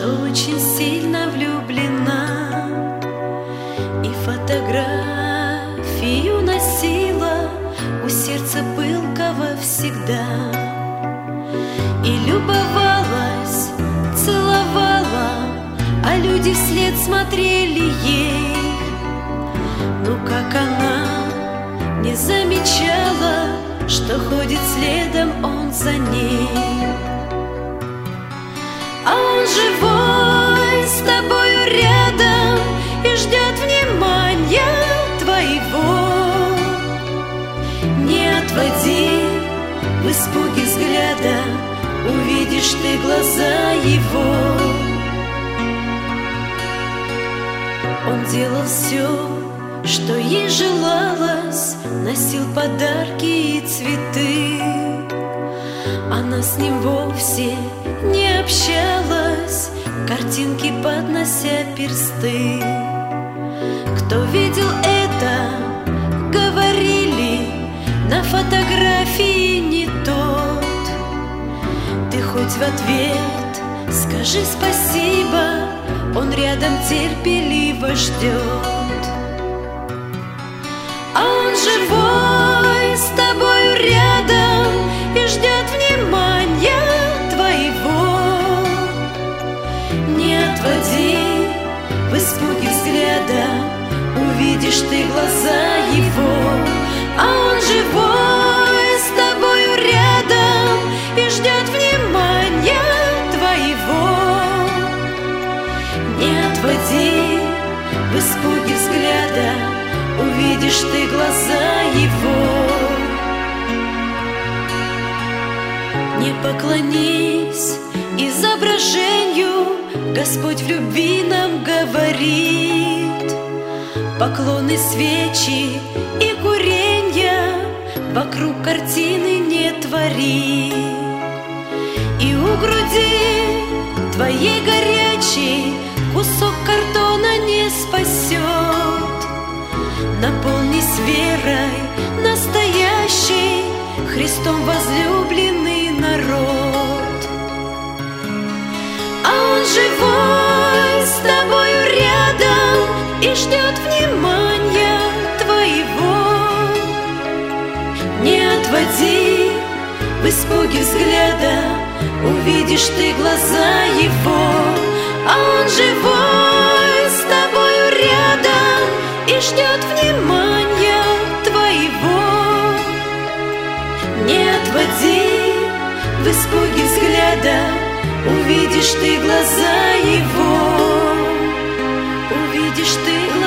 что очень сильно влюблена, и фотографию носила у сердца пылкого всегда, и любовалась, целовала, а люди вслед смотрели ей. Ну как она не замечала, что ходит следом он за ней. А он живой с тобою рядом и ждет внимания твоего. Не отводи в испуге взгляда, увидишь ты глаза его. Он делал все, что ей желалось, носил подарки и цветы. Она с ним вовсе не общалась, картинки поднося персты. Кто видел это, говорили, на фотографии не тот. Ты хоть в ответ скажи спасибо, он рядом терпеливо ждет. А он живой с тобою рядом и ждет внимания твоего. Не отводи в испуге взгляда, увидишь ты глаза его. А он живой с тобою рядом и ждет внимания твоего. Не отводи в испуге взгляда, увидишь ты глаза его. Не поклонись изображению, Господь в любви нам говорит. Поклоны, свечи и куренья вокруг картины не твори. И у груди твоей горячей кусок картона не спасет. Наполнись верой настоящей, Христом возлюбленный народ. А он живой с тобою рядом и ждет внимания твоего. Не отводи в испуге взгляда, увидишь ты глаза его. А он живой с тобою рядом и ждет внимания твоего. Не отводи в испуге взгляда, увидишь ты глаза его. Увидишь ты